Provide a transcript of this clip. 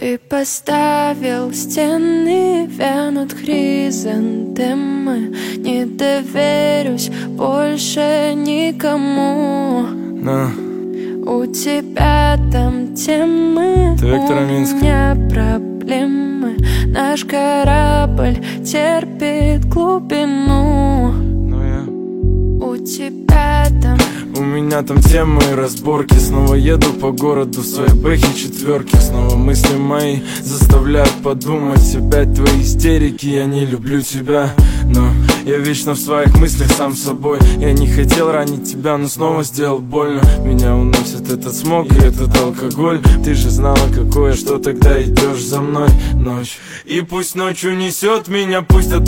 Ты поставил стены, вянут хризантемы. Не доверюсь больше никому. У тебя там темы, у меня проблемы. Наш корабль терпит глубину. У тебя там... У меня там темы и разборки. Снова еду по городу в своей бэхе четверки. Снова мысли мои заставляют подумать. Опять твои истерики, я не люблю тебя. Но я вечно в своих мыслях сам собой. Я не хотел ранить тебя, но снова сделал больно. Меня уносит этот смог и этот алкоголь. Ты же знала, какое, что тогда идешь за мной ночь. И пусть ночью несет меня, пусть